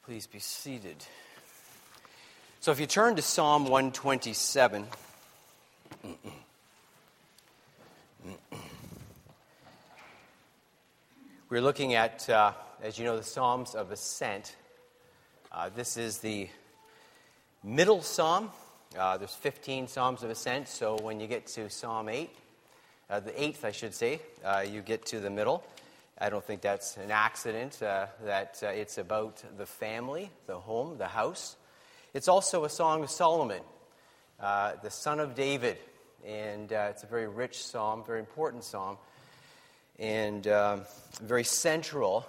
Please be seated. So if you turn to Psalm 127, we're looking at, as you know, the Psalms of Ascent. This is the middle psalm. There's 15 Psalms of Ascent, so when you get to Psalm 8, the 8th, I should say, you get to the middle. I don't think that's an accident, that it's about the family, the home, the house. It's also a Song of Solomon, the son of David, and it's a very rich psalm, very important psalm, and very central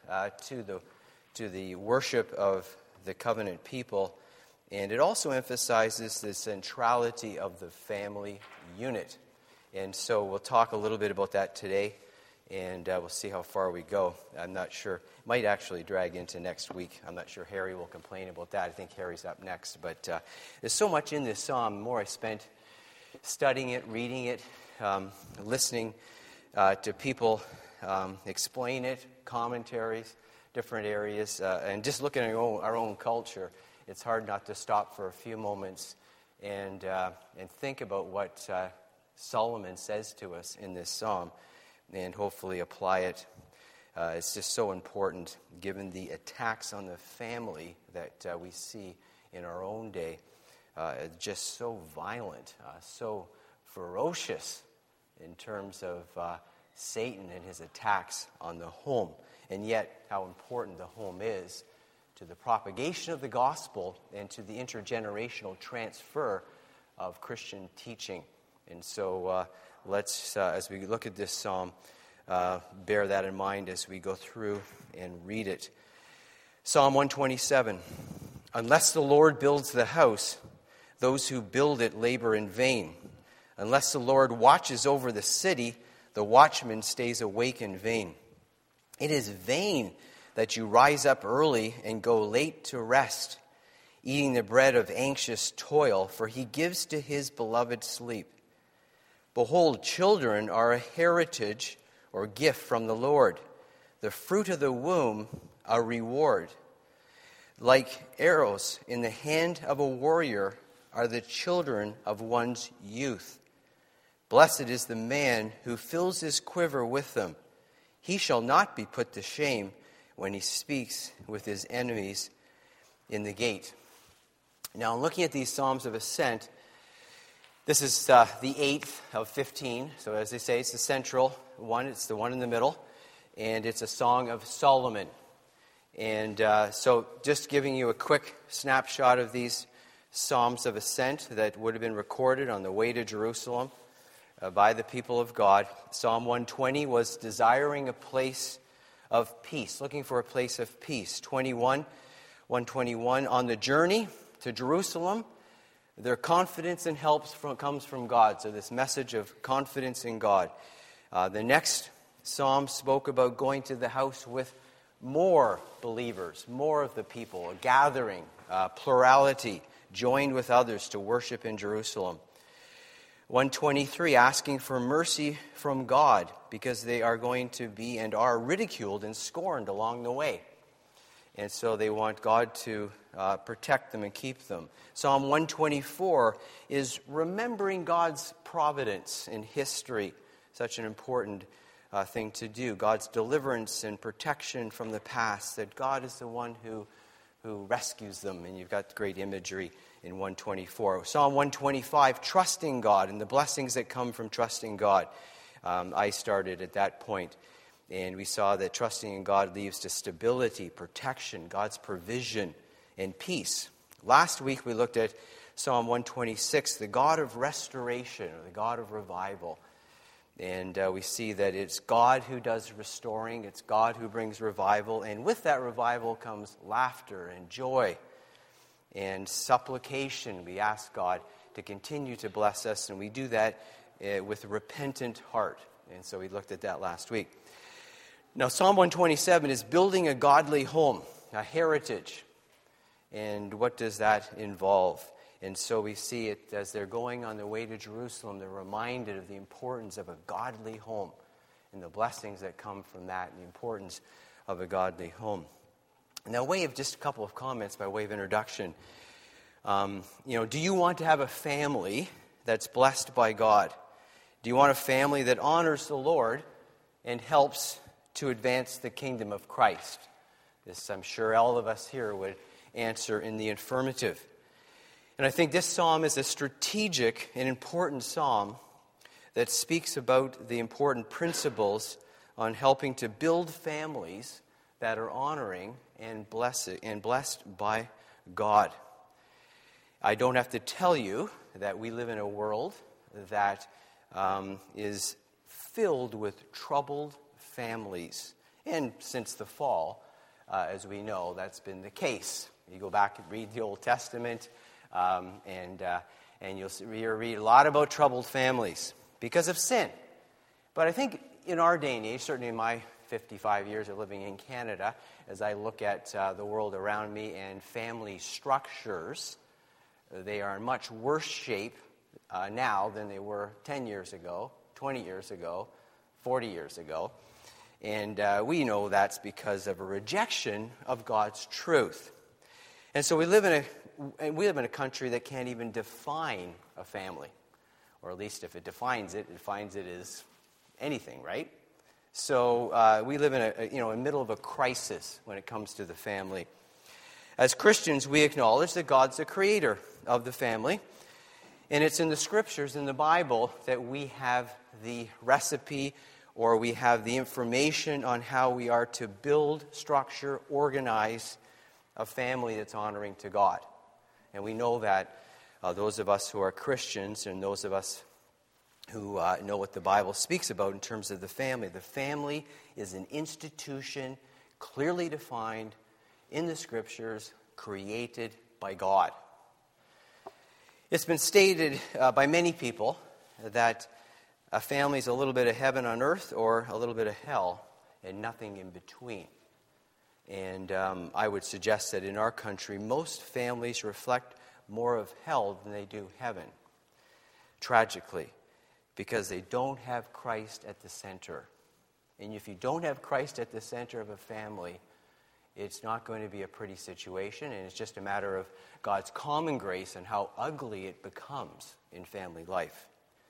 to the worship of the covenant people. And it also emphasizes the centrality of the family unit. And so we'll talk a little bit about that today. And we'll see how far we go. I'm not sure. It might actually drag into next week. I'm not sure Harry will complain about that. I think Harry's up next. But there's so much in this psalm. The more I spent studying it, reading it, listening to people explain it, commentaries, different areas, and just looking at our own culture, it's hard not to stop for a few moments and think about what Solomon says to us in this psalm, and hopefully apply it. It's just so important, given the attacks on the family that we see in our own day. Just so violent, so ferocious in terms of Satan and his attacks on the home. And yet, how important the home is to the propagation of the gospel and to the intergenerational transfer of Christian teaching. And so let's, as we look at this psalm, bear that in mind as we go through and read it. Psalm 127. Unless the Lord builds the house, those who build it labor in vain. Unless the Lord watches over the city, the watchman stays awake in vain. It is vain that you rise up early and go late to rest, eating the bread of anxious toil, for he gives to his beloved sleep. Behold, children are a heritage or gift from the Lord, the fruit of the womb a reward. Like arrows in the hand of a warrior are the children of one's youth. Blessed is the man who fills his quiver with them. He shall not be put to shame when he speaks with his enemies in the gate. Now, looking at these Psalms of Ascent, this is the 8th of 15. So as they say, it's the central one. It's the one in the middle. And it's a Song of Solomon. And so just giving you a quick snapshot of these Psalms of Ascent that would have been recorded on the way to Jerusalem by the people of God. Psalm 120 was desiring a place of peace, looking for a place of peace. 121, on the journey to Jerusalem, their confidence and help comes from God. So this message of confidence in God. The next psalm spoke about going to the house with more believers, more of the people, a gathering, plurality, joined with others to worship in Jerusalem. 123, asking for mercy from God because they are going to be and are ridiculed and scorned along the way. And so they want God to protect them and keep them. Psalm 124 is remembering God's providence in history, such an important thing to do. God's deliverance and protection from the past, that God is the one who rescues them. And you've got great imagery in 124. Psalm 125, trusting God and the blessings that come from trusting God. I started at that point. And we saw that trusting in God leads to stability, protection, God's provision, and peace. Last week we looked at Psalm 126, the God of restoration, or the God of revival. And we see that it's God who does restoring, it's God who brings revival, and with that revival comes laughter and joy and supplication. We ask God to continue to bless us, and we do that with a repentant heart. And so we looked at that last week. Now, Psalm 127 is building a godly home, a heritage. And what does that involve? And so we see it as they're going on their way to Jerusalem, they're reminded of the importance of a godly home and the blessings that come from that and the importance of a godly home. Now, just a couple of comments by way of introduction. Do you want to have a family that's blessed by God? Do you want a family that honors the Lord and helps to advance the kingdom of Christ? This, I'm sure all of us here would answer in the affirmative. And I think this psalm is a strategic and important psalm that speaks about the important principles on helping to build families that are honoring and blessed by God. I don't have to tell you that we live in a world that is filled with troubled families. And since the fall, as we know, that's been the case. You go back and read the Old Testament, and you'll read a lot about troubled families because of sin. But I think in our day and age, certainly in my 55 years of living in Canada, as I look at the world around me and family structures, they are in much worse shape now than they were 10 years ago, 20 years ago, 40 years ago. And we know that's because of a rejection of God's truth. And so we live in a country that can't even define a family. Or at least if it defines it as anything, right? So we live in the middle of a crisis when it comes to the family. As Christians, we acknowledge that God's the creator of the family. And it's in the scriptures, in the Bible, that we have the recipe or we have the information on how we are to build, structure, organize a family that's honoring to God. And we know that those of us who are Christians and those of us who know what the Bible speaks about in terms of the family. The family is an institution clearly defined in the Scriptures, created by God. It's been stated by many people that a family is a little bit of heaven on earth or a little bit of hell and nothing in between. And I would suggest that in our country, most families reflect more of hell than they do heaven, tragically, because they don't have Christ at the center. And if you don't have Christ at the center of a family, it's not going to be a pretty situation, and it's just a matter of God's common grace and how ugly it becomes in family life.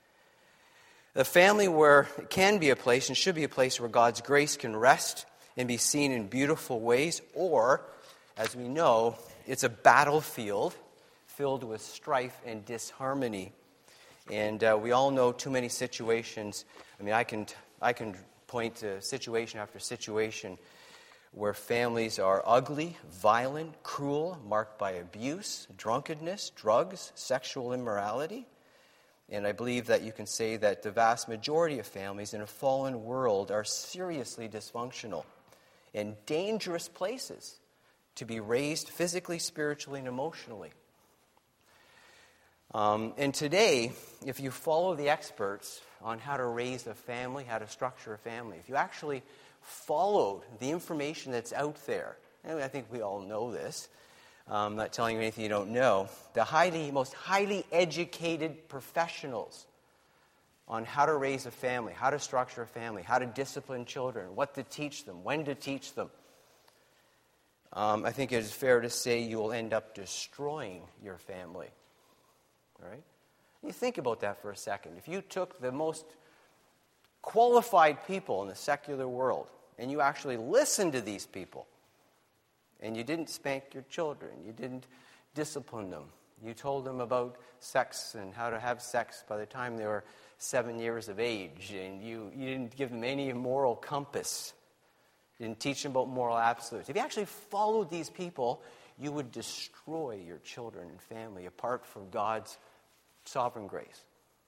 The family can be a place and should be a place where God's grace can rest and be seen in beautiful ways, or, as we know, it's a battlefield filled with strife and disharmony. And we all know too many situations. I mean, I can point to situation after situation where families are ugly, violent, cruel, marked by abuse, drunkenness, drugs, sexual immorality. And I believe that you can say that the vast majority of families in a fallen world are seriously dysfunctional and dangerous places to be raised physically, spiritually, and emotionally. And today, if you follow the experts on how to raise a family, how to structure a family, if you actually followed the information that's out there, and I think we all know this, I'm not telling you anything you don't know, the most highly educated professionals on how to raise a family, how to structure a family, how to discipline children, what to teach them, when to teach them, I think it is fair to say you will end up destroying your family. All right? You think about that for a second. If you took the most qualified people in the secular world and you actually listened to these people and you didn't spank your children, you didn't discipline them, you told them about sex and how to have sex by the time they were 7 years of age, and you didn't give them any moral compass, you didn't teach them about moral absolutes. If you actually followed these people, you would destroy your children and family apart from God's sovereign grace.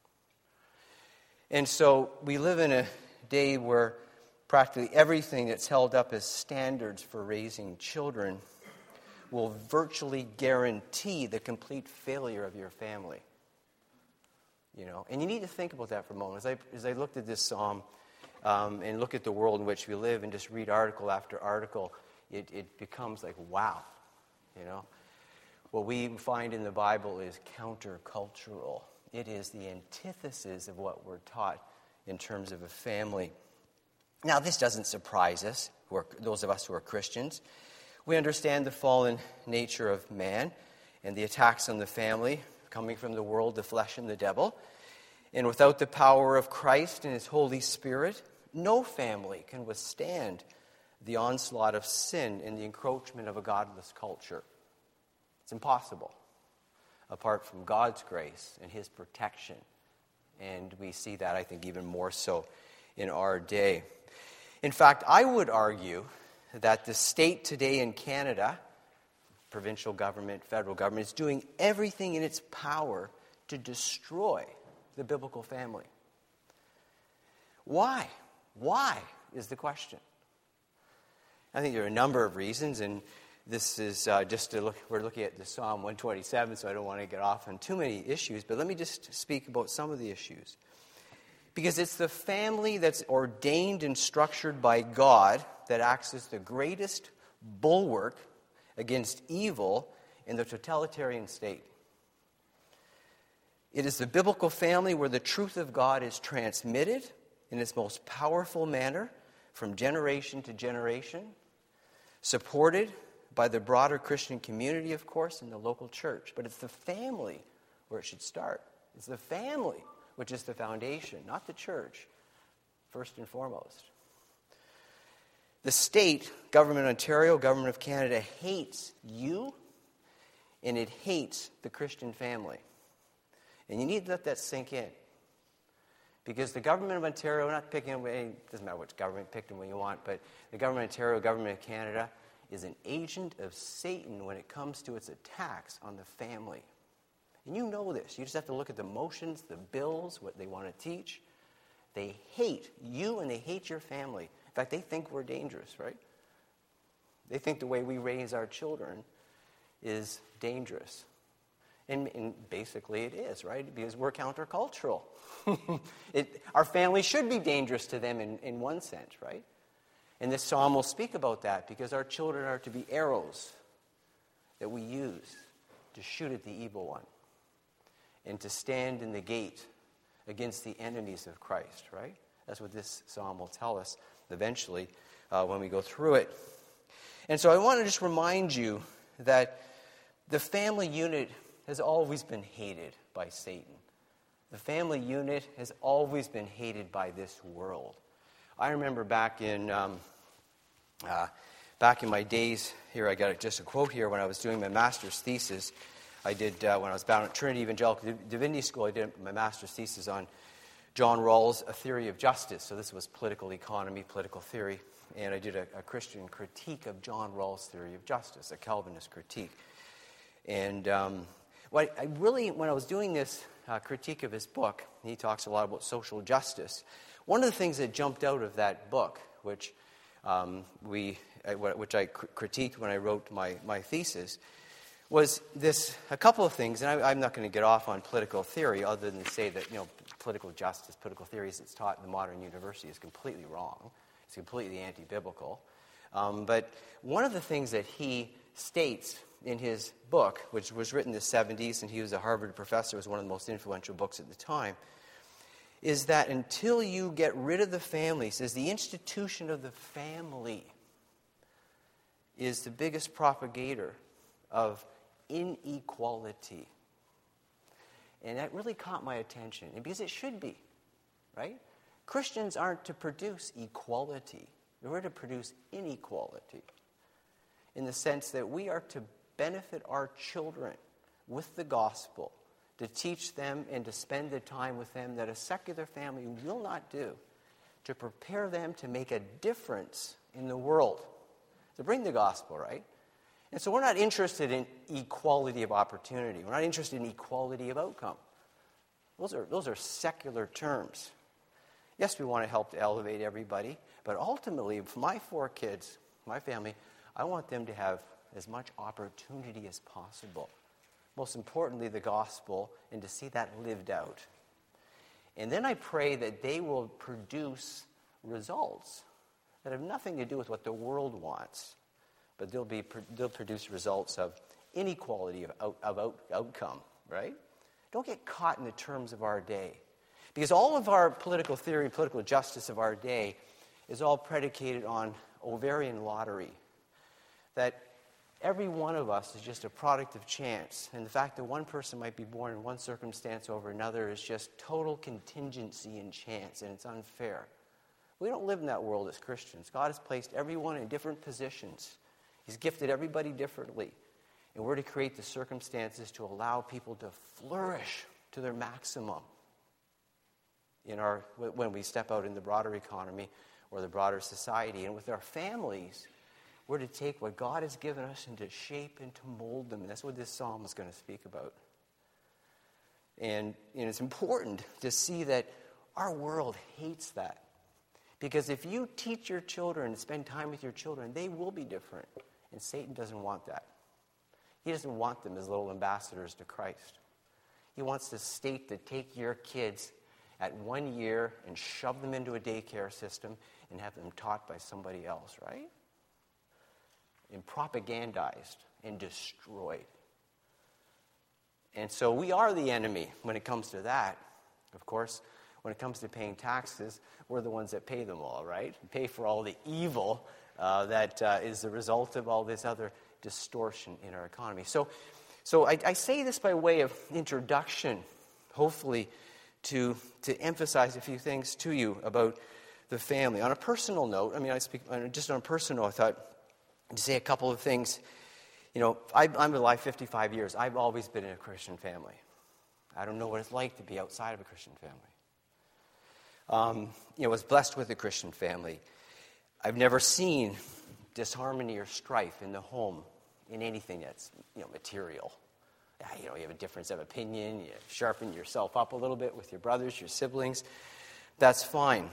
And so we live in a day where practically everything that's held up as standards for raising children will virtually guarantee the complete failure of your family. And you need to think about that for a moment. As I looked at this psalm and look at the world in which we live and just read article after article, it becomes like, wow. What we find in the Bible is countercultural. It is the antithesis of what we're taught in terms of a family. Now, this doesn't surprise us, those of us who are Christians. We understand the fallen nature of man and the attacks on the family coming from the world, the flesh, and the devil. And without the power of Christ and His Holy Spirit, no family can withstand the onslaught of sin and the encroachment of a godless culture. It's impossible, apart from God's grace and His protection. And we see that, I think, even more so in our day. In fact, I would argue that the state today in Canada, provincial government, federal government, is doing everything in its power to destroy the biblical family. Why? Why is the question. I think there are a number of reasons, and this is we're looking at the Psalm 127, so I don't want to get off on too many issues, but let me just speak about some of the issues. Because it's the family that's ordained and structured by God that acts as the greatest bulwark against evil in the totalitarian state. It is the biblical family where the truth of God is transmitted in its most powerful manner from generation to generation, supported by the broader Christian community, of course, and the local church. But it's the family where it should start. It's the family which is the foundation, not the church, first and foremost. The state, Government of Ontario, Government of Canada, hates you, and it hates the Christian family. And you need to let that sink in. Because the Government of Ontario, we're not picking away, it doesn't matter which government, pick them when you want, but the Government of Ontario, Government of Canada, is an agent of Satan when it comes to its attacks on the family. And you know this. You just have to look at the motions, the bills, what they want to teach. They hate you and they hate your family. In fact, they think we're dangerous, right? They think the way we raise our children is dangerous. And basically it is, right? Because we're countercultural. Our family should be dangerous to them in one sense, right? And this psalm will speak about that because our children are to be arrows that we use to shoot at the evil one and to stand in the gate against the enemies of Christ, right? That's what this psalm will tell us eventually when we go through it. And so I want to just remind you that the family unit has always been hated by Satan. The family unit has always been hated by this world. I remember back in my days here, I got just a quote here when I was doing my master's thesis. I did, when I was bound at Trinity Evangelical Divinity School, I did my master's thesis on John Rawls' A Theory of Justice. So this was political economy, political theory. And I did a Christian critique of John Rawls' theory of justice, a Calvinist critique. And when I was doing this critique of his book, he talks a lot about social justice. One of the things that jumped out of that book, which I critiqued when I wrote my thesis, was a couple of things, and I'm not going to get off on political theory other than to say that, political justice, political theory as it's taught in the modern university is completely wrong. It's completely anti-biblical. But one of the things that he states in his book, which was written in the 70s, and he was a Harvard professor, it was one of the most influential books at the time, is that until you get rid of the family, he says the institution of the family is the biggest propagator of inequality. And that really caught my attention, and because it should be, right? Christians aren't to produce equality. We're to produce inequality in the sense that we are to benefit our children with the gospel, to teach them and to spend the time with them that a secular family will not do, to prepare them to make a difference in the world, to bring the gospel, right? And so we're not interested in equality of opportunity. We're not interested in equality of outcome. Those are secular terms. Yes, we want to help to elevate everybody, but ultimately, for my 4 kids, my family, I want them to have as much opportunity as possible. Most importantly, the gospel, and to see that lived out. And then I pray that they will produce results that have nothing to do with what the world wants, but they'll produce results of inequality of outcome, right? Don't get caught in the terms of our day. Because all of our political theory, political justice of our day is all predicated on ovarian lottery. That Every one of us is just a product of chance. And the fact that one person might be born in one circumstance over another is just total contingency and chance, and it's unfair. We don't live in that world as Christians. God has placed everyone in different positions. He's gifted everybody differently. And we're to create the circumstances to allow people to flourish to their maximum when we step out in the broader economy or the broader society. And with our families, we're to take what God has given us and to shape and to mold them. And that's what this psalm is going to speak about. And it's important to see that our world hates that. Because if you teach your children and spend time with your children, they will be different. And Satan doesn't want that. He doesn't want them as little ambassadors to Christ. He wants the state to take your kids at 1 year and shove them into a daycare system and have them taught by somebody else, right? And propagandized and destroyed. And so we are the enemy when it comes to that. Of course, when it comes to paying taxes, we're the ones that pay them all, right? We pay for all the evil that is the result of all this other distortion in our economy. So I say this by way of introduction, hopefully, to emphasize a few things to you about the family. On a personal note, just on a personal note, I thought to say a couple of things. I'm alive 55 years. I've always been in a Christian family. I don't know what it's like to be outside of a Christian family. Was blessed with a Christian family. I've never seen disharmony or strife in the home in anything that's, material. You have a difference of opinion. You sharpen yourself up a little bit with your brothers, your siblings. That's fine.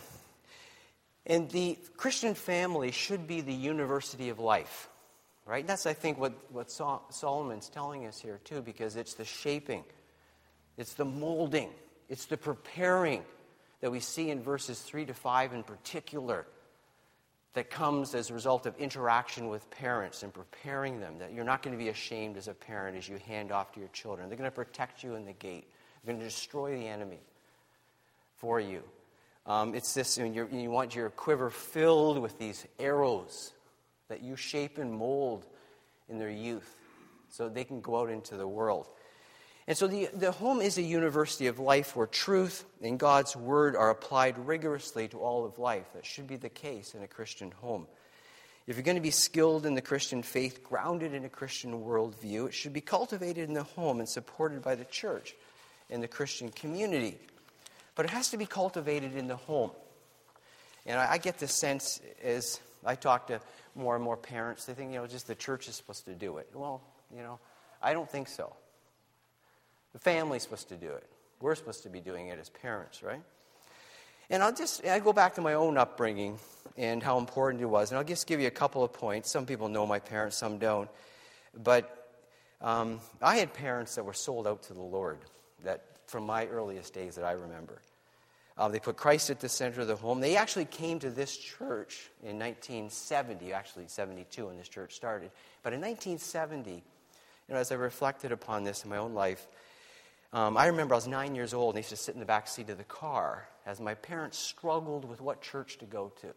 And the Christian family should be the university of life, right? And that's, I think, what Solomon's telling us here, too, because it's the shaping, it's the molding, it's the preparing that we see in verses 3 to 5 in particular that comes as a result of interaction with parents and preparing them, that you're not going to be ashamed as a parent as you hand off to your children. They're going to protect you in the gate. They're going to destroy the enemy for you. It's this, you want your quiver filled with these arrows that you shape and mold in their youth so they can go out into the world. And so the home is a university of life where truth and God's word are applied rigorously to all of life. That should be the case in a Christian home. If you're going to be skilled in the Christian faith, grounded in a Christian worldview, it should be cultivated in the home and supported by the church and the Christian community. But it has to be cultivated in the home. And I get the sense as I talk to more and more parents, they think, just the church is supposed to do it. Well, I don't think so. The family's supposed to do it. We're supposed to be doing it as parents, right? And I go back to my own upbringing and how important it was. And I'll just give you a couple of points. Some people know my parents, some don't. But I had parents that were sold out to the Lord, that from my earliest days that I remember. They put Christ at the center of the home. They actually came to this church in 1970, actually 72 when this church started. But in 1970, as I reflected upon this in my own life, I remember I was 9 years old and I used to sit in the back seat of the car as my parents struggled with what church to go to.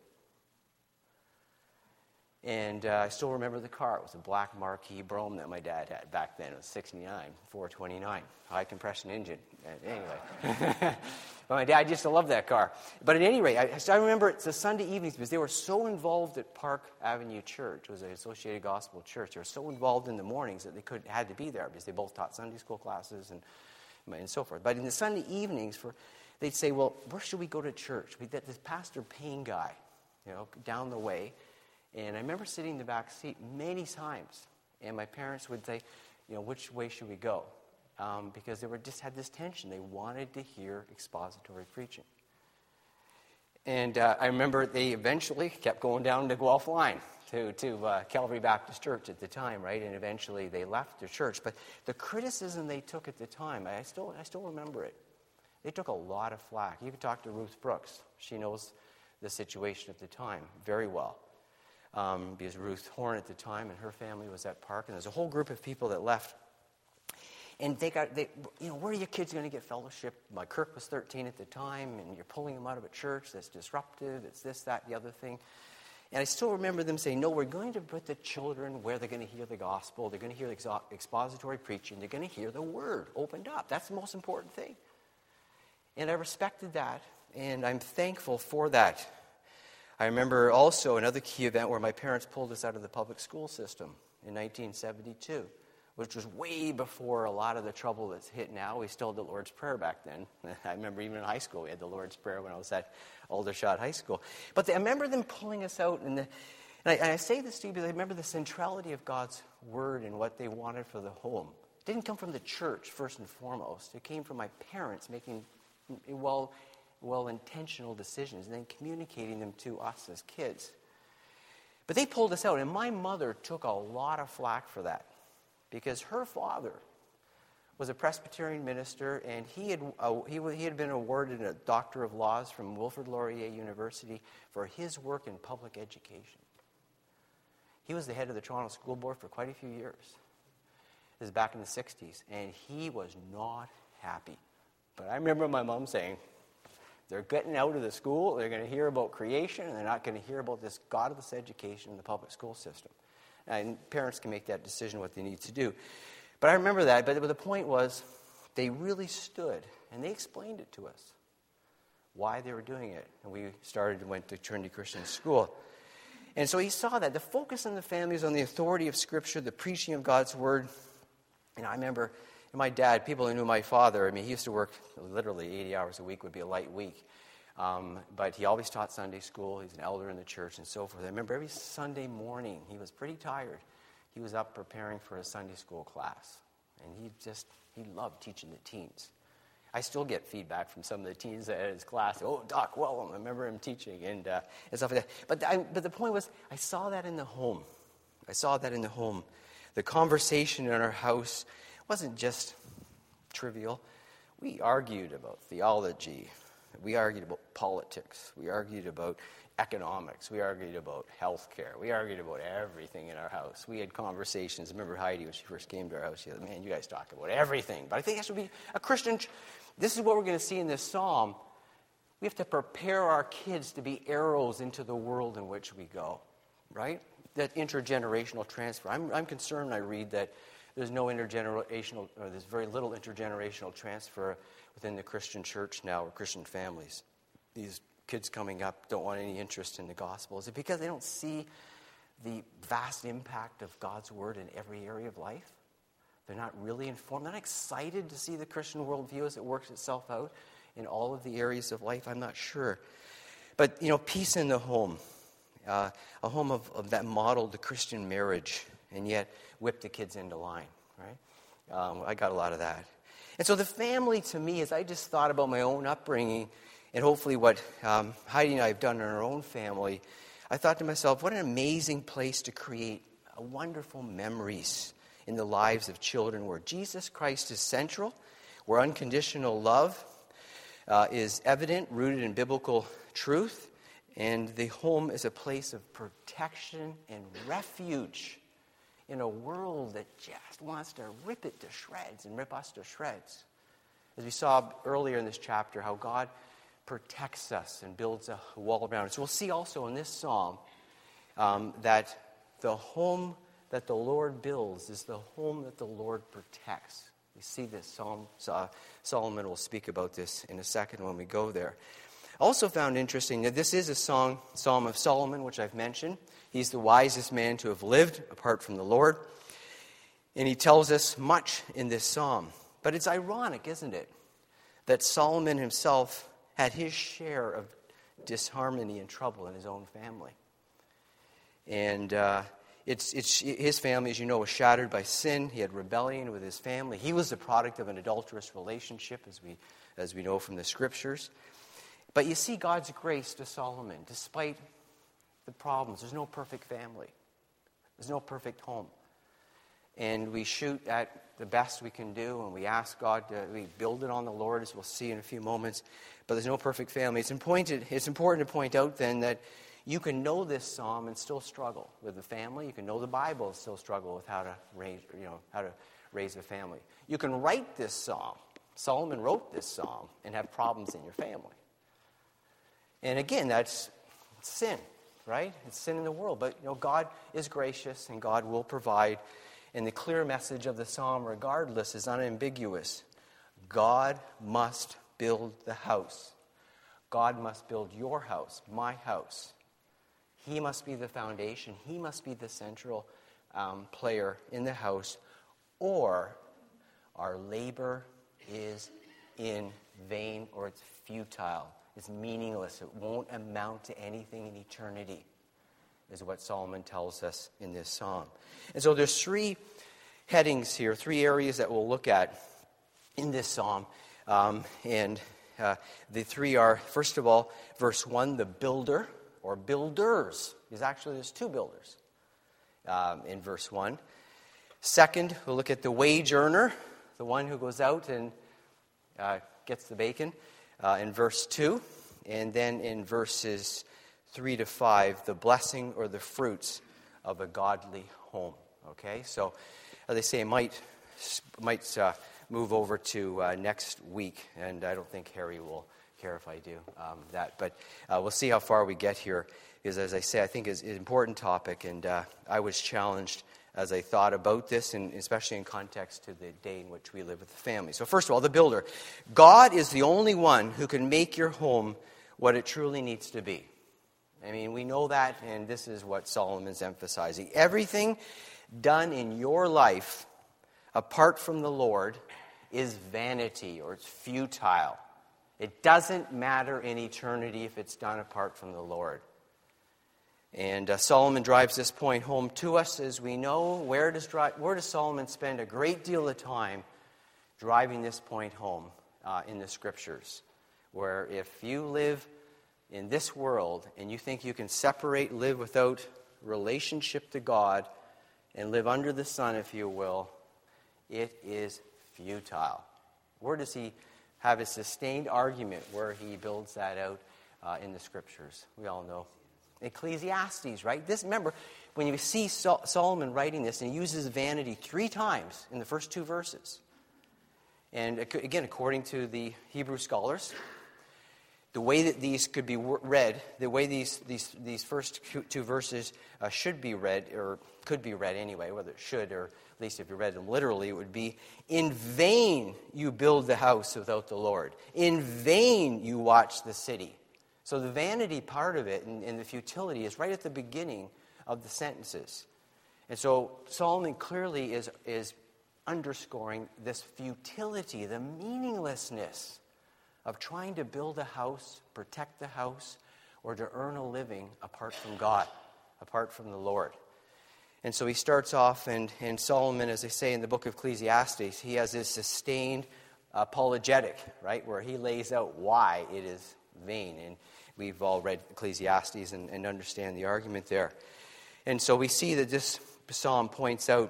And I still remember the car. It was a black Marquis Brougham that my dad had back then. It was 69, 429, high compression engine. Anyway. But my dad used to love that car. But at any rate, I remember it's the Sunday evenings because they were so involved at Park Avenue Church. It was an Associated Gospel Church. They were so involved in the mornings that they had to be there because they both taught Sunday school classes and so forth. But in the Sunday evenings, they'd say, well, where should we go to church? We got this Pastor Payne guy, down the way. And I remember sitting in the back seat many times. And my parents would say, which way should we go? Because they just had this tension. They wanted to hear expository preaching. And I remember they eventually kept going down to Guelph Line to Calvary Baptist Church at the time, right? And eventually they left the church. But the criticism they took at the time, I still remember it. They took a lot of flack. You can talk to Ruth Brooks. She knows the situation at the time very well. Because Ruth Horn at the time and her family was at Park, and there's a whole group of people that left. And where are your kids going to get fellowship? My Kirk was 13 at the time, and you're pulling them out of a church that's disruptive. It's this, that, the other thing. And I still remember them saying, no, we're going to put the children where they're going to hear the gospel. They're going to hear expository preaching. They're going to hear the word opened up. That's the most important thing. And I respected that, and I'm thankful for that. I remember also another key event where my parents pulled us out of the public school system in 1972, which was way before a lot of the trouble that's hit now. We still had the Lord's Prayer back then. I remember even in high school we had the Lord's Prayer when I was at Aldershot High School. But I remember them pulling us out, and I say this to you because I remember the centrality of God's Word and what they wanted for the home. It didn't come from the church, first and foremost. It came from my parents making well-intentional decisions and then communicating them to us as kids. But they pulled us out, and my mother took a lot of flack for that because her father was a Presbyterian minister, and he had been awarded a Doctor of Laws from Wilfrid Laurier University for his work in public education. He was the head of the Toronto School Board for quite a few years. This is back in the 60s, and he was not happy. But I remember my mom saying, they're getting out of the school, they're going to hear about creation, and they're not going to hear about this godless education in the public school system. And parents can make that decision what they need to do. But I remember that, but the point was, they really stood, and they explained it to us, why they were doing it. And we went to Trinity Christian School. And so he saw that. The focus in the family is on the authority of Scripture, the preaching of God's Word. And I remember my dad, people who knew my father, he used to work literally 80 hours a week, would be a light week. But he always taught Sunday school. He's an elder in the church and so forth. I remember every Sunday morning, he was pretty tired. He was up preparing for his Sunday school class. And he loved teaching the teens. I still get feedback from some of the teens at his class. Oh, Doc Wellham, I remember him teaching and stuff like that. But the point was, I saw that in the home. The conversation in our house wasn't just trivial. We argued about theology. We argued about politics. We argued about economics. We argued about health care. We argued about everything in our house. We had conversations. I remember Heidi, when she first came to our house, she said, man, you guys talk about everything. But I think that should be a Christian. This is what we're going to see in this psalm. We have to prepare our kids to be arrows into the world in which we go, right? That intergenerational transfer. I'm concerned when I read that there's there's very little intergenerational transfer within the Christian church now, or Christian families. These kids coming up don't want any interest in the gospel. Is it because they don't see the vast impact of God's Word in every area of life? They're not really informed. They're not excited to see the Christian worldview as it works itself out in all of the areas of life. I'm not sure. But, peace in the home. A home of that modeled the Christian marriage, and yet whip the kids into line, right? I got a lot of that. And so the family, to me, as I just thought about my own upbringing, and hopefully what Heidi and I have done in our own family, I thought to myself, what an amazing place to create wonderful memories in the lives of children where Jesus Christ is central, where unconditional love is evident, rooted in biblical truth, and the home is a place of protection and refuge in a world that just wants to rip it to shreds and rip us to shreds. As we saw earlier in this chapter, how God protects us and builds a wall around us. So we'll see also in this psalm that the home that the Lord builds is the home that the Lord protects. We see this. Solomon will speak about this in a second when we go there. Also found interesting that this is a Psalm of Solomon, which I've mentioned. He's the wisest man to have lived apart from the Lord. And he tells us much in this psalm. But it's ironic, isn't it, that Solomon himself had his share of disharmony and trouble in his own family. And his family, as you know, was shattered by sin. He had rebellion with his family. He was the product of an adulterous relationship, as we know from the Scriptures. But you see God's grace to Solomon, despite the problems. There's no perfect family. There's no perfect home. And we shoot at the best we can do, and we ask God we build it on the Lord, as we'll see in a few moments. But there's no perfect family. It's important to point out then that you can know this psalm and still struggle with the family. You can know the Bible and still struggle with how to raise a family. You can write this psalm. Solomon wrote this psalm and have problems in your family. And again, that's sin. right? It's sin in the world. But, God is gracious and God will provide. And the clear message of the psalm, regardless, is unambiguous. God must build the house. God must build your house, my house. He must be the foundation. He must be the central player in the house, or our labor is in vain, or it's futile. It's meaningless. It won't amount to anything in eternity, is what Solomon tells us in this psalm. And so there's three headings here, three areas that we'll look at in this psalm. The three are, first of all, verse 1, the builder, or builders. There's two builders in verse 1. Second, we'll look at the wage earner, the one who goes out and gets the bacon, in verse 2. And then in verses 3 to 5, the blessing or the fruits of a godly home. Okay, so as I say, might move over to next week, and I don't think Harry will care if I do that. But we'll see how far we get here, because as I say, I think it's an important topic, and I was challenged as I thought about this, and especially in context to the day in which we live with the family. So first of all, the builder. God is the only one who can make your home what it truly needs to be. I mean, we know that, and this is what Solomon's emphasizing. Everything done in your life apart from the Lord is vanity, or it's futile. It doesn't matter in eternity if it's done apart from the Lord. And Solomon drives this point home to us. As we know, where does Solomon spend a great deal of time driving this point home in the Scriptures? Where if you live in this world and you think you can live without relationship to God and live under the sun, if you will, it is futile. Where does he have a sustained argument where he builds that out in the Scriptures? We all know. Ecclesiastes, right? Remember, when you see Solomon writing this, and he uses vanity 3 times in the first 2 verses. And again, according to the Hebrew scholars, the way that these could be read, the way these first 2 verses should be read, or could be read anyway, whether it should, or at least if you read them literally, it would be, in vain you build the house without the Lord. In vain you watch the city. So the vanity part of it and the futility is right at the beginning of the sentences. And so Solomon clearly is underscoring this futility, the meaninglessness of trying to build a house, protect the house, or to earn a living apart from God, apart from the Lord. And so he starts off, and Solomon, as they say in the book of Ecclesiastes, he has this sustained apologetic, right, where he lays out why it is vain. And we've all read Ecclesiastes and understand the argument there. And so we see that this psalm points out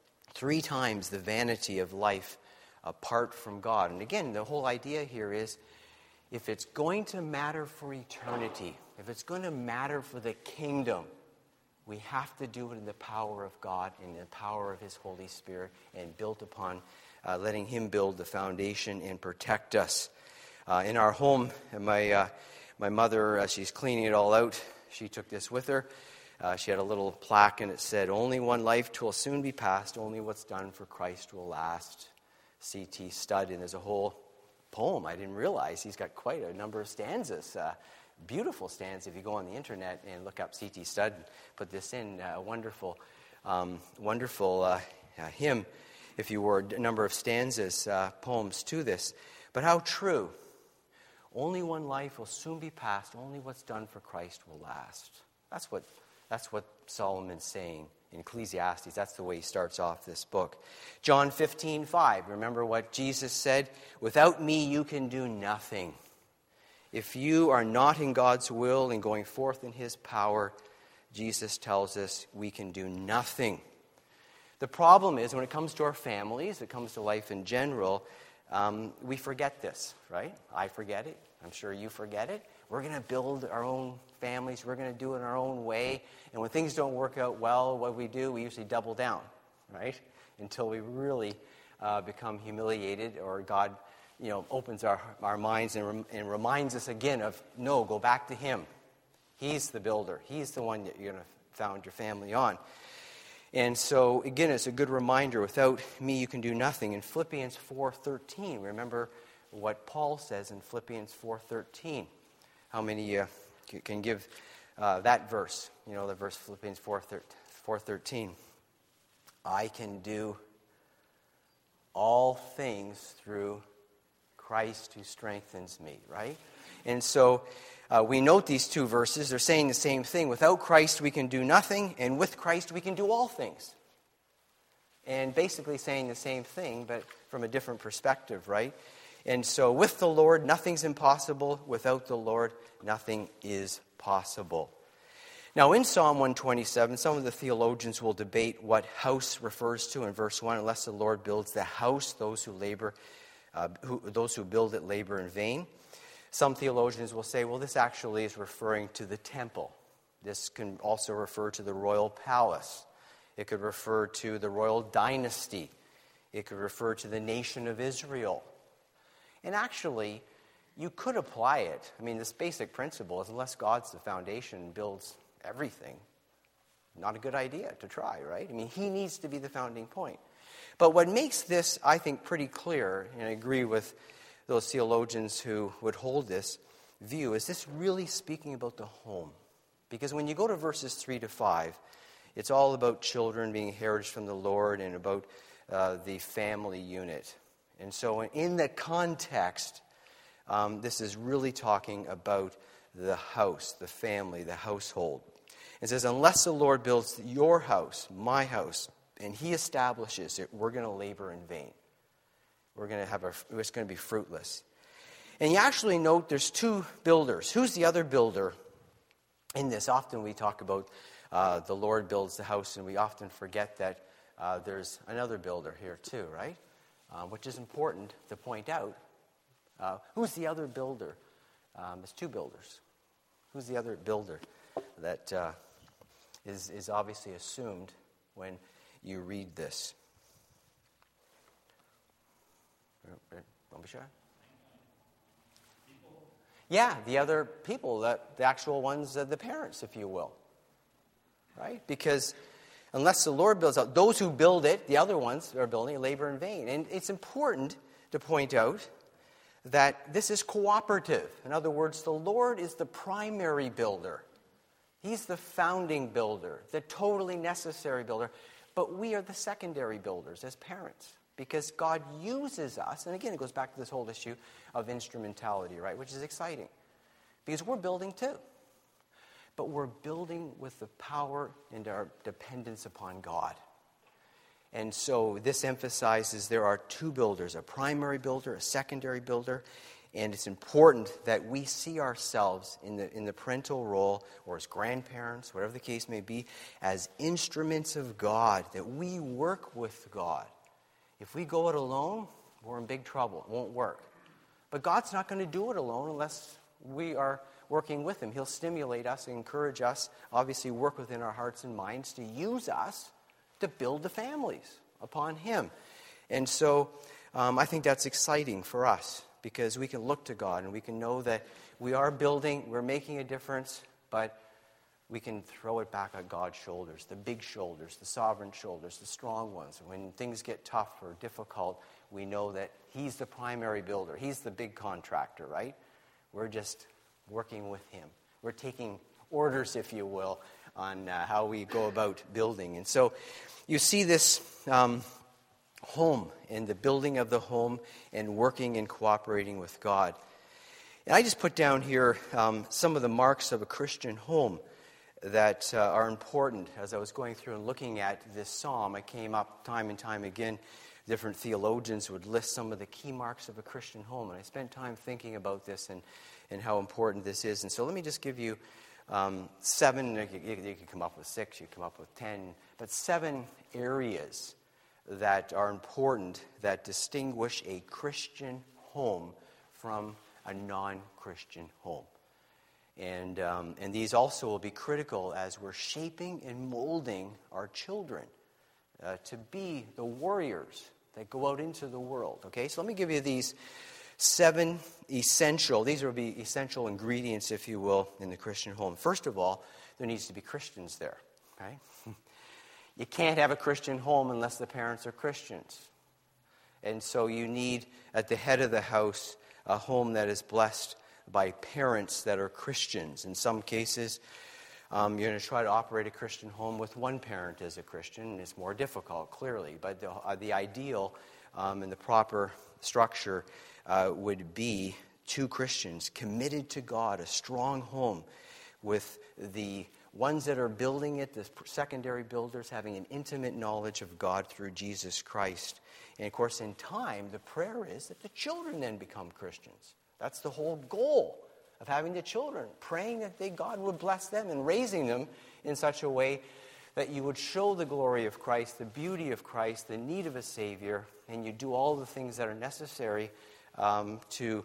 3 times the vanity of life apart from God. And again, the whole idea here is, if it's going to matter for eternity, if it's going to matter for the kingdom, we have to do it in the power of God and the power of His Holy Spirit, and built upon letting Him build the foundation and protect us. In our home, my mother, as she's cleaning it all out, she took this with her. She had a little plaque, and it said, "Only one life will soon be past. Only what's done for Christ will last." C.T. Studd, and there's a whole poem. I didn't realize he's got quite a number of stanzas, beautiful stanzas. If you go on the internet and look up C.T. Studd, put this in, a wonderful hymn, if you were, a number of stanzas, poems to this. But how true. Only one life will soon be past. Only what's done for Christ will last. That's what Solomon's saying in Ecclesiastes. That's the way he starts off this book. John 15:5. Remember what Jesus said? "Without me you can do nothing." If you are not in God's will and going forth in His power, Jesus tells us we can do nothing. The problem is, when it comes to our families, it comes to life in general, we forget this, right? I forget it. I'm sure you forget it. We're going to build our own families. We're going to do it in our own way. And when things don't work out well, what we do, we usually double down, right? Until we really become humiliated, or God, opens our minds and reminds us again of, no, go back to Him. He's the builder. He's the one that you're going to found your family on. And so, again, it's a good reminder, without me you can do nothing. In Philippians 4:13, remember what Paul says in Philippians 4:13. How many can give that verse? You know, the verse Philippians 4:13. I can do all things through Christ who strengthens me, right? And so we note these two verses. They're saying the same thing. Without Christ we can do nothing, and with Christ we can do all things. And basically saying the same thing, but from a different perspective, right? And so with the Lord, nothing's impossible. Without the Lord, nothing is possible. Now in Psalm 127, some of the theologians will debate what house refers to in verse 1. Unless the Lord builds the house, those who build it labor in vain. Some theologians will say, well, this actually is referring to the temple. This can also refer to the royal palace. It could refer to the royal dynasty. It could refer to the nation of Israel. And actually, you could apply it. I mean, this basic principle is unless God's the foundation and builds everything, not a good idea to try, right? I mean, he needs to be the founding point. But what makes this, I think, pretty clear, and I agree with those theologians who would hold this view, is this really speaking about the home? Because when you go to verses 3 to 5, it's all about children being heritage from the Lord and about the family unit. And so in the context, this is really talking about the house, the family, the household. It says, unless the Lord builds your house, my house, and he establishes it, we're going to labor in vain. It's going to be fruitless. And you actually note there's two builders. Who's the other builder in this? Often we talk about the Lord builds the house, and we often forget that there's another builder here too, right? Which is important to point out. Who's the other builder? There's two builders. Who's the other builder that is obviously assumed when you read this? Don't be shy. Yeah, the other people, the actual ones, the parents, if you will. Right? Because unless the Lord builds out, those who build it, the other ones are building, labor in vain. And it's important to point out that this is cooperative. In other words, the Lord is the primary builder. He's the founding builder, the totally necessary builder. But we are the secondary builders as parents. Because God uses us, and again, it goes back to this whole issue of instrumentality, right? Which is exciting. Because we're building too. But we're building with the power and our dependence upon God. And so this emphasizes there are two builders, a primary builder, a secondary builder. And it's important that we see ourselves in the parental role, or as grandparents, whatever the case may be, as instruments of God, that we work with God. If we go it alone, we're in big trouble. It won't work. But God's not going to do it alone unless we are working with him. He'll stimulate us, encourage us, obviously work within our hearts and minds to use us to build the families upon him. And so I think that's exciting for us because we can look to God and we can know that we are building, we're making a difference, but we can throw it back on God's shoulders, the big shoulders, the sovereign shoulders, the strong ones. When things get tough or difficult, we know that he's the primary builder. He's the big contractor, right? We're just working with him. We're taking orders, if you will, on how we go about building. And so you see this home and the building of the home and working and cooperating with God. And I just put down here some of the marks of a Christian home that are important. As I was going through and looking at this psalm, I came up time and time again. Different theologians would list some of the key marks of a Christian home. And I spent time thinking about this and how important this is. And so let me just give you 7. You can come up with 6, you can come up with 10. But 7 areas that are important that distinguish a Christian home from a non-Christian home. And these also will be critical as we're shaping and molding our children to be the warriors that go out into the world. Okay, so let me give you these 7 essential, these would be essential ingredients, if you will, in the Christian home. First of all, there needs to be Christians there, right? You can't have a Christian home unless the parents are Christians. And so you need, at the head of the house, a home that is blessed by parents that are Christians. In some cases, you're going to try to operate a Christian home with one parent as a Christian, and it's more difficult, clearly. But the ideal and the proper structure would be two Christians committed to God, a strong home with the ones that are building it, the secondary builders, having an intimate knowledge of God through Jesus Christ. And of course, in time, the prayer is that the children then become Christians. That's the whole goal of having the children, praying that God would bless them and raising them in such a way that you would show the glory of Christ, the beauty of Christ, the need of a Savior, and you do all the things that are necessary to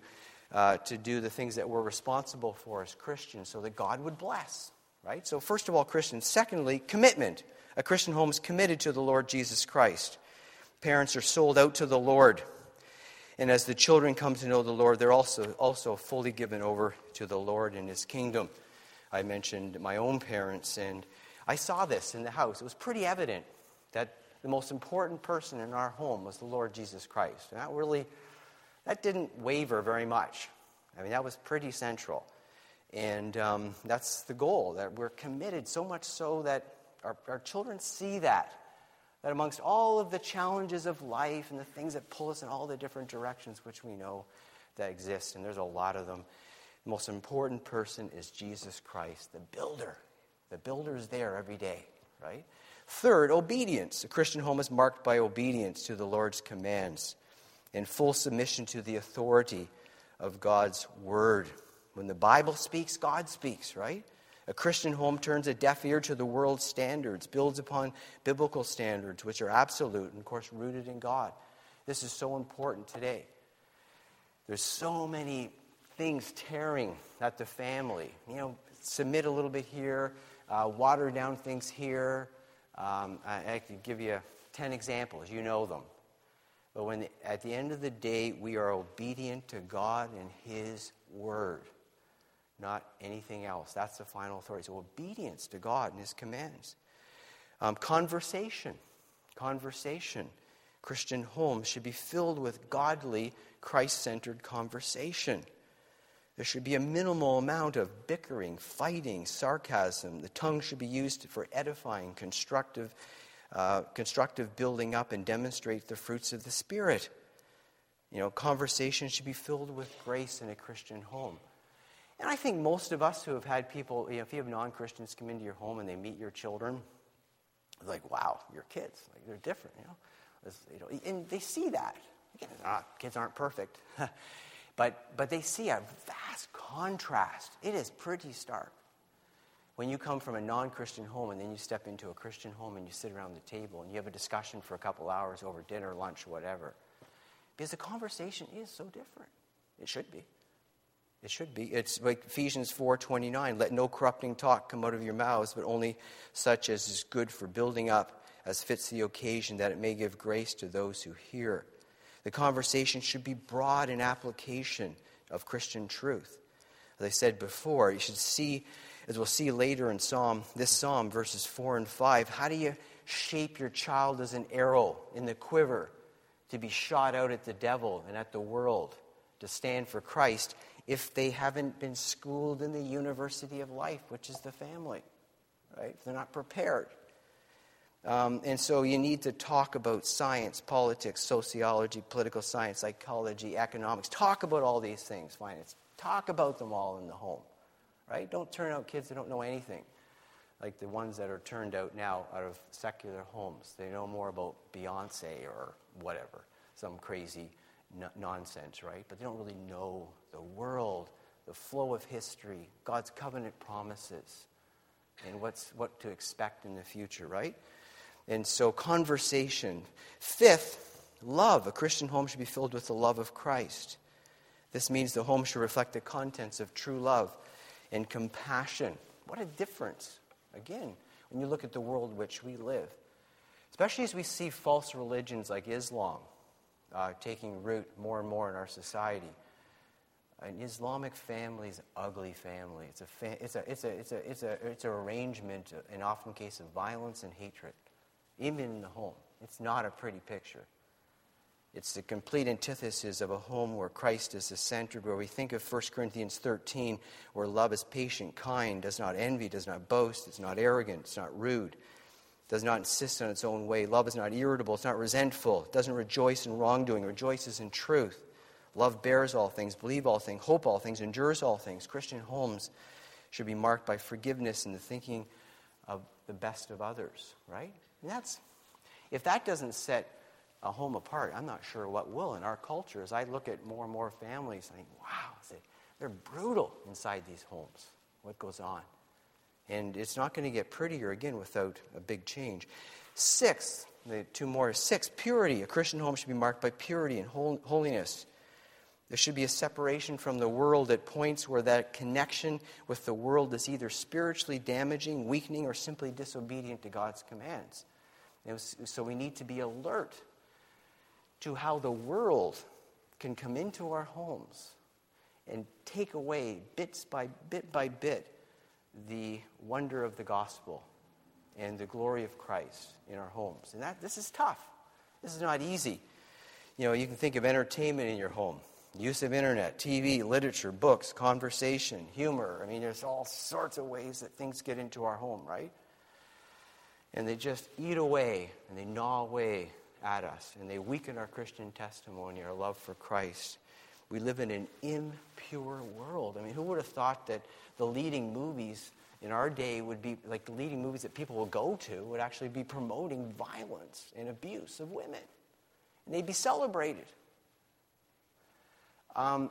do the things that we're responsible for as Christians so that God would bless. Right? So first of all, Christians. Secondly, commitment. A Christian home is committed to the Lord Jesus Christ. Parents are sold out to the Lord. And as the children come to know the Lord, they're also fully given over to the Lord and His kingdom. I mentioned my own parents, and I saw this in the house. It was pretty evident that the most important person in our home was the Lord Jesus Christ. And that didn't waver very much. I mean, that was pretty central. And that's the goal, that we're committed, so much so that our children see that amongst all of the challenges of life and the things that pull us in all the different directions which we know that exist, and there's a lot of them, the most important person is Jesus Christ, the builder. The builder is there every day, right? Third, obedience. A Christian home is marked by obedience to the Lord's commands and full submission to the authority of God's word. When the Bible speaks, God speaks, right? A Christian home turns a deaf ear to the world's standards, builds upon biblical standards, which are absolute and, of course, rooted in God. This is so important today. There's so many things tearing at the family. Submit a little bit here, water down things here. I could give you 10 examples. You know them. But at the end of the day, we are obedient to God and His word. Not anything else. That's the final authority. So obedience to God and His commands. Conversation. Christian homes should be filled with godly, Christ-centered conversation. There should be a minimal amount of bickering, fighting, sarcasm. The tongue should be used for edifying, constructive building up, and demonstrate the fruits of the Spirit. Conversation should be filled with grace in a Christian home. And I think most of us who have had people, if you have non-Christians come into your home and they meet your children, they're like, wow, your kids, they're different, and they see that. Again, kids aren't perfect, but they see a vast contrast. It is pretty stark. When you come from a non-Christian home and then you step into a Christian home and you sit around the table and you have a discussion for a couple hours over dinner, lunch, whatever. Because the conversation is so different. It should be. It should be. It's like Ephesians 4:29. Let no corrupting talk come out of your mouths, but only such as is good for building up, as fits the occasion, that it may give grace to those who hear. The conversation should be broad in application of Christian truth. As I said before, you should see, as we'll see later in this psalm, verses 4 and 5, how do you shape your child as an arrow in the quiver to be shot out at the devil and at the world, to stand for Christ, if they haven't been schooled in the university of life, which is the family, right? If they're not prepared. And so you need to talk about science, politics, sociology, political science, psychology, economics. Talk about all these things, finance. Talk about them all in the home, right? Don't turn out kids that don't know anything, like the ones that are turned out now out of secular homes. They know more about Beyonce or whatever, some crazy nonsense, right? But they don't really know the world, the flow of history, God's covenant promises, and what to expect in the future, right? And so conversation. Fifth, love. A Christian home should be filled with the love of Christ. This means the home should reflect the contents of true love and compassion. What a difference, again, when you look at the world in which we live. Especially as we see false religions like Islam taking root more and more in our society. An Islamic family is an ugly family. It's an arrangement, in often cases, of violence and hatred, even in the home. It's not a pretty picture. It's the complete antithesis of a home where Christ is the center, where we think of 1 Corinthians 13, where love is patient, kind, does not envy, does not boast, it's not arrogant, it's not rude, does not insist on its own way. Love is not irritable, it's not resentful, it doesn't rejoice in wrongdoing, it rejoices in truth. Love bears all things, believes all things, hopes all things, endures all things. Christian homes should be marked by forgiveness and the thinking of the best of others, right? And if that doesn't set a home apart, I'm not sure what will in our culture. As I look at more and more families, I think, wow, they're brutal inside these homes. What goes on? And it's not going to get prettier again without a big change. Sixth, the two more. Six, purity. A Christian home should be marked by purity and holiness. There should be a separation from the world at points where that connection with the world is either spiritually damaging, weakening, or simply disobedient to God's commands. So we need to be alert to how the world can come into our homes and take away bit by bit the wonder of the gospel and the glory of Christ in our homes. And this is tough. This is not easy. You can think of entertainment in your home. Use of internet, TV, literature, books, conversation, humor. There's all sorts of ways that things get into our home, right? And they just eat away and they gnaw away at us, and they weaken our Christian testimony, our love for Christ. We live in an impure world. Who would have thought that the leading movies in our day would be, like the leading movies that people will go to, would actually be promoting violence and abuse of women. And they'd be celebrated. I'm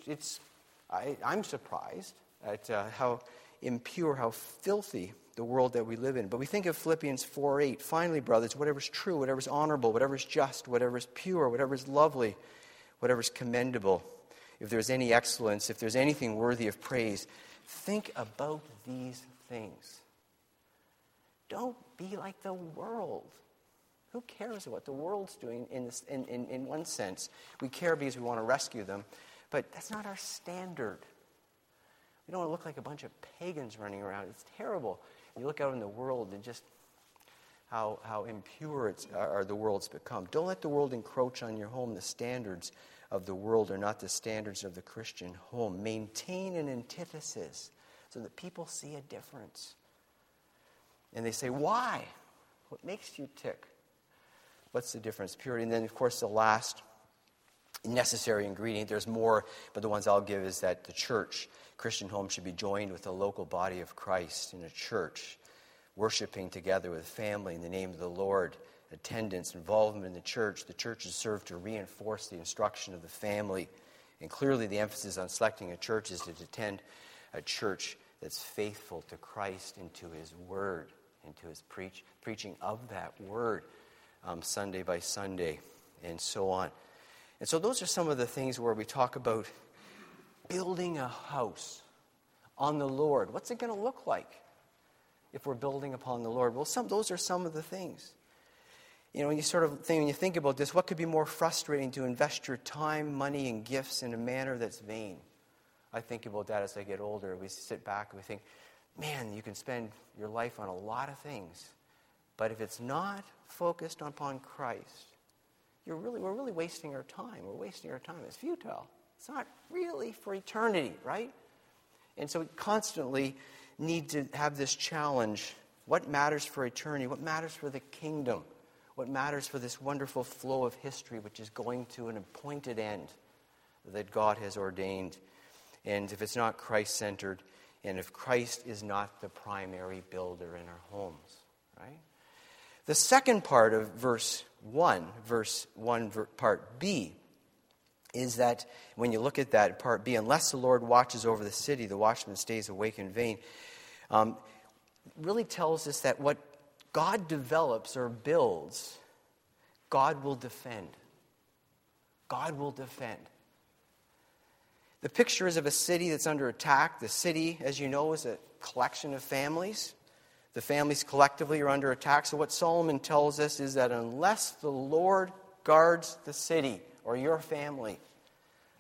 surprised at how impure, how filthy the world that we live in. But we think of Philippians 4:8. Finally, brothers, whatever's true, whatever's honorable, whatever's just, whatever's pure, whatever's lovely, whatever's commendable, if there's any excellence, if there's anything worthy of praise, think about these things. Don't be like the world. Who cares what the world's doing in one sense? We care because we want to rescue them, but that's not our standard. We don't want to look like a bunch of pagans running around. It's terrible. You look out in the world and just how impure the world's become. Don't let the world encroach on your home. The standards of the world are not the standards of the Christian home. Maintain an antithesis so that people see a difference. And they say, why? What makes you tick? What's the difference? Purity. And then, of course, the last necessary ingredient, there's more, but the ones I'll give is that the church, Christian home, should be joined with the local body of Christ in a church, worshiping together with family in the name of the Lord, attendance, involvement in the church. The church is served to reinforce the instruction of the family. And clearly the emphasis on selecting a church is to attend a church that's faithful to Christ and to His Word and to His preaching of that Word Sunday by Sunday and so on. And so those are some of the things where we talk about building a house on the Lord. What's it going to look like if we're building upon the Lord? Well, those are some of the things. When you think about this, what could be more frustrating to invest your time, money, and gifts in a manner that's vain? I think about that as I get older. We sit back and we think, man, you can spend your life on a lot of things, but if it's not focused upon Christ, we're really wasting our time. We're wasting our time. It's futile. It's not really for eternity, right? And so we constantly need to have this challenge. What matters for eternity? What matters for the kingdom? What matters for this wonderful flow of history which is going to an appointed end that God has ordained? And if it's not Christ-centered, and if Christ is not the primary builder in our homes, right? The second part of verse 1, part B, is that when you look at that, part B, unless the Lord watches over the city, the watchman stays awake in vain, really tells us that what God develops or builds, God will defend. God will defend. The picture is of a city that's under attack. The city, as you know, is a collection of families. The families collectively are under attack. So what Solomon tells us is that unless the Lord guards the city or your family,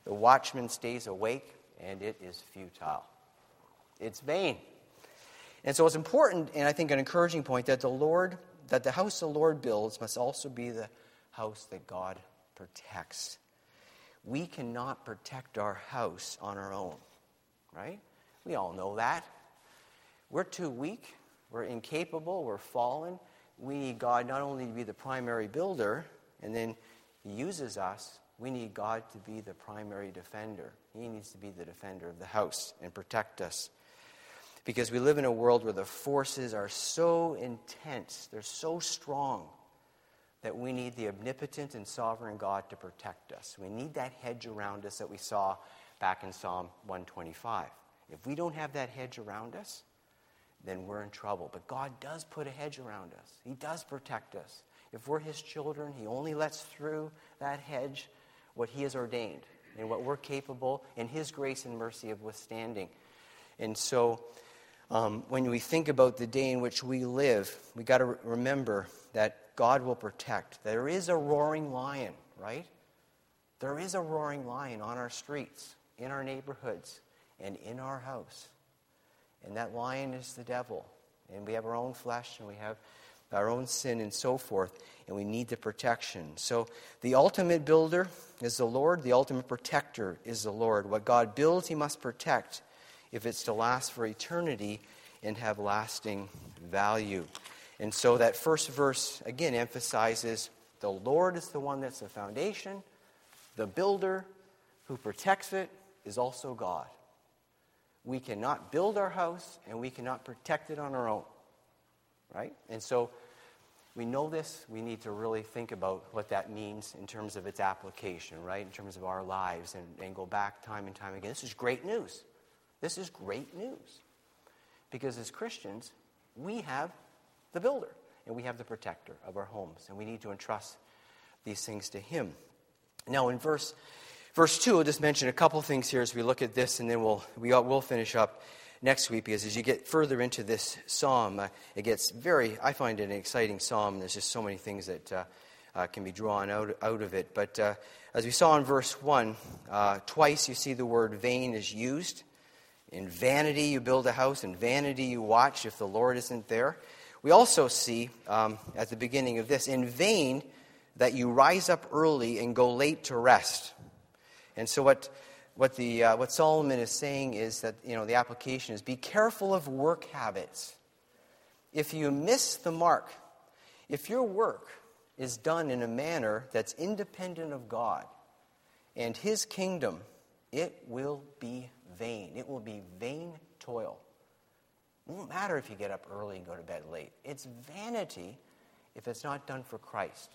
The watchman stays awake, and it is futile. It's vain. And so it's important, and I think an encouraging point, that the house the Lord builds must also be the house that God protects. We cannot protect our house on our own, right? We all know that. We're too weak. We're incapable. We're fallen. We need God not only to be the primary builder, and then He uses us. We need God to be the primary defender. He needs to be the defender of the house and protect us. Because we live in a world where the forces are so intense, they're so strong, that we need the omnipotent and sovereign God to protect us. We need that hedge around us that we saw back in Psalm 125. If we don't have that hedge around us, then we're in trouble. But God does put a hedge around us. He does protect us. If we're His children, He only lets through that hedge what He has ordained and what we're capable in His grace and mercy of withstanding. And so when we think about the day in which we live, we got to remember that God will protect. There is a roaring lion, right? There is a roaring lion on our streets, in our neighborhoods, and in our house. And that lion is the devil. And we have our own flesh, and we have our own sin and so forth, and we need the protection. So the ultimate builder is the Lord. The ultimate protector is the Lord. What God builds, He must protect if it's to last for eternity and have lasting value. And so that first verse, again, emphasizes the Lord is the one that's the foundation. The builder who protects it is also God. We cannot build our house, and we cannot protect it on our own. Right? And so we know this. We need to really think about what that means in terms of its application, right? In terms of our lives, and go back time and time again. This is great news. This is great news. Because as Christians, we have the builder, and we have the protector of our homes, and we need to entrust these things to Him. Now in verse 2, I'll just mention a couple things here as we look at this, and then we'll finish up next week, because as you get further into this psalm, it gets I find it an exciting psalm. There's just so many things that can be drawn out of it. But as we saw in verse 1, twice you see the word vain is used. In vanity you build a house, in vanity you watch if the Lord isn't there. We also see at the beginning of this, in vain that you rise up early and go late to rest. And so what Solomon is saying is that, the application is, be careful of work habits. If you miss the mark, if your work is done in a manner that's independent of God and His kingdom, it will be vain. It will be vain toil. It won't matter if you get up early and go to bed late. It's vanity if it's not done for Christ.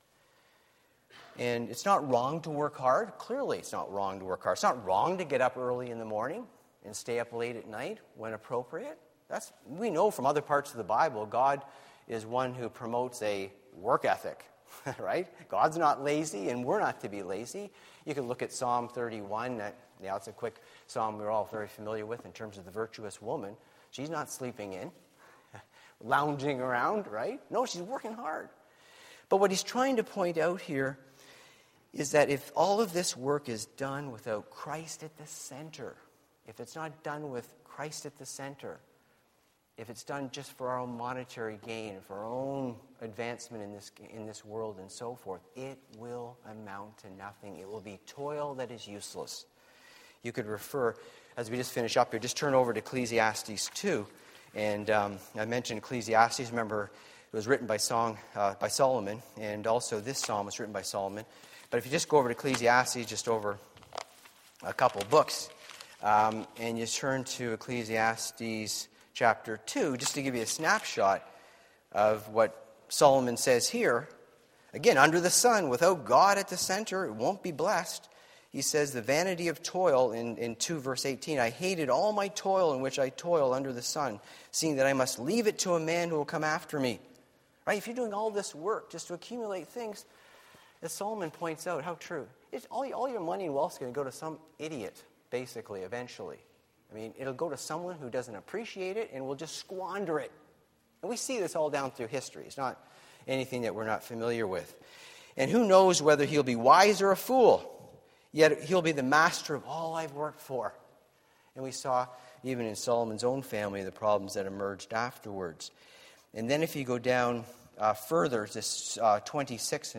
And it's not wrong to work hard. Clearly it's not wrong to work hard. It's not wrong to get up early in the morning and stay up late at night when appropriate. We know from other parts of the Bible, God is one who promotes a work ethic, right? God's not lazy, and we're not to be lazy. You can look at Psalm 31. It's a quick psalm we're all very familiar with in terms of the virtuous woman. She's not sleeping in, lounging around, right? No, she's working hard. But what he's trying to point out here is that if all of this work is done without Christ at the center, if it's not done with Christ at the center, if it's done just for our own monetary gain, for our own advancement in this world and so forth, it will amount to nothing. It will be toil that is useless. You could refer, as we just finish up here, just turn over to Ecclesiastes 2. And I mentioned Ecclesiastes. Remember, it was written by Solomon, and also this psalm was written by Solomon. But if you just go over to Ecclesiastes, just over a couple books, and you turn to Ecclesiastes chapter 2, just to give you a snapshot of what Solomon says here. Again, under the sun, without God at the center, it won't be blessed. He says, the vanity of toil in 2 verse 18, I hated all my toil in which I toil under the sun, seeing that I must leave it to a man who will come after me. Right? If you're doing all this work just to accumulate things, as Solomon points out, how true. All your money and wealth is going to go to some idiot, basically, eventually. I mean, it'll go to someone who doesn't appreciate it and will just squander it. And we see this all down through history. It's not anything that we're not familiar with. And who knows whether he'll be wise or a fool? Yet he'll be the master of all I've worked for. And we saw, even in Solomon's own family, the problems that emerged afterwards. And then if you go down further, this 26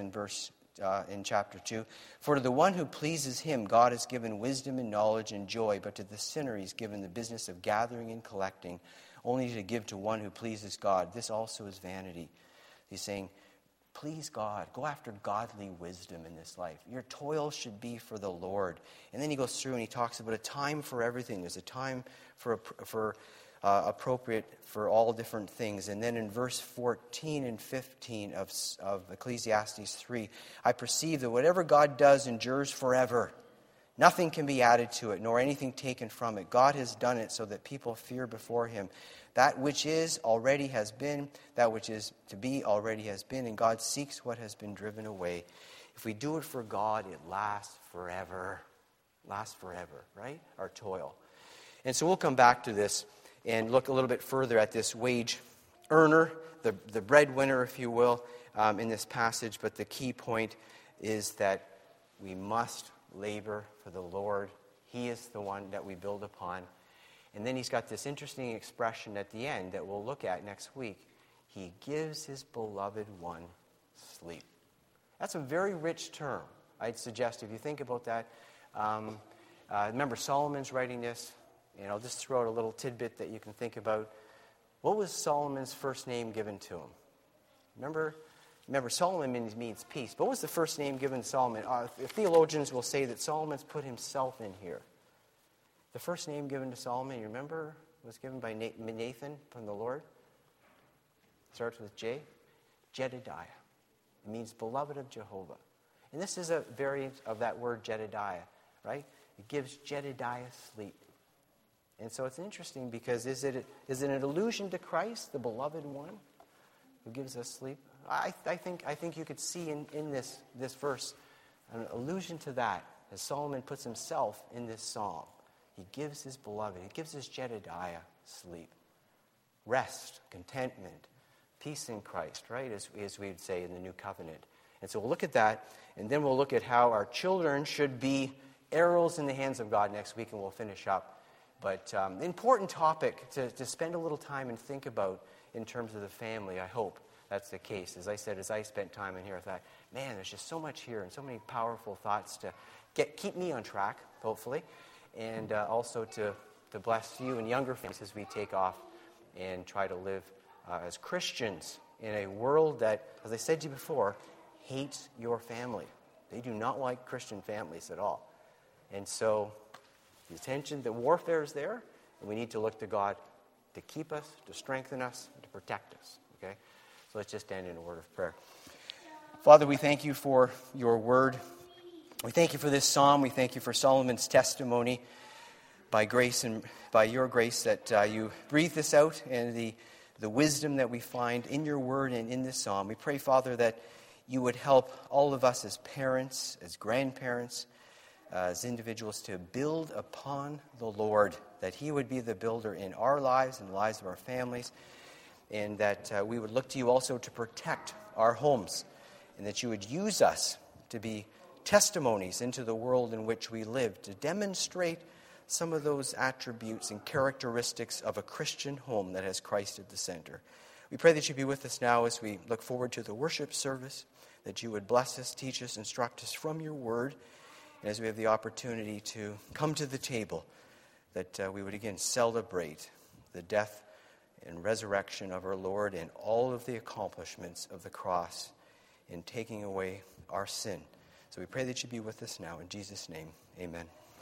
in chapter 2, for to the one who pleases him, God has given wisdom and knowledge and joy, but to the sinner he's given the business of gathering and collecting, only to give to one who pleases God. This also is vanity. He's saying, please God. Go after godly wisdom in this life. Your toil should be for the Lord. And then he goes through and he talks about a time for everything. There's a time for appropriate for all different things. And then in verse 14 and 15 of Ecclesiastes 3, I perceive that whatever God does endures forever. Nothing can be added to it, nor anything taken from it. God has done it so that people fear before him. That which is already has been, that which is to be already has been, and God seeks what has been driven away. If we do it for God, it lasts forever. Lasts forever, right? Our toil. And so we'll come back to this and look a little bit further at this wage earner, the breadwinner, if you will, in this passage. But the key point is that we must labor for the Lord. He is the one that we build upon. And then he's got this interesting expression at the end that we'll look at next week. He gives his beloved one sleep. That's a very rich term. I'd suggest if you think about that. Remember, Solomon's writing this. And I'll just throw out a little tidbit that you can think about. What was Solomon's first name given to him? Remember, Solomon means peace. What was the first name given to Solomon? Theologians will say that Solomon's put himself in here. The first name given to Solomon, you remember, was given by Nathan from the Lord. Starts with J. Jedediah. It means beloved of Jehovah. And this is a variant of that word Jedediah, right? It gives Jedediah sleep. And so it's interesting because is it an allusion to Christ, the beloved one, who gives us sleep? I think you could see in this verse an allusion to that, as Solomon puts himself in this psalm. He gives his beloved, he gives his Jedediah sleep, rest, contentment, peace in Christ, right, as we would say in the New Covenant. And so we'll look at that, and then we'll look at how our children should be arrows in the hands of God next week, and we'll finish up. But an important topic to spend a little time and think about in terms of the family. I hope that's the case. As I said, as I spent time in here, I thought, man, there's just so much here and so many powerful thoughts to keep me on track, hopefully, and also to bless you and younger families as we take off and try to live as Christians in a world that, as I said to you before, hates your family. They do not like Christian families at all. And so the tension, the warfare is there, and we need to look to God to keep us, to strengthen us, and to protect us. Okay? So let's just end in a word of prayer. Father, we thank you for your word. We thank you for this psalm. We thank you for Solomon's testimony by grace and by your grace that you breathe this out and the wisdom that we find in your word and in this psalm. We pray, Father, that you would help all of us as parents, as grandparents, as individuals to build upon the Lord, that he would be the builder in our lives and the lives of our families, and that we would look to you also to protect our homes, and that you would use us to be testimonies into the world in which we live, to demonstrate some of those attributes and characteristics of a Christian home that has Christ at the center. We pray that you be with us now as we look forward to the worship service, that you would bless us, teach us, instruct us from your word, and as we have the opportunity to come to the table, that we would again celebrate the death and resurrection of our Lord and all of the accomplishments of the cross in taking away our sin. So we pray that you be with us now. In Jesus' name, amen.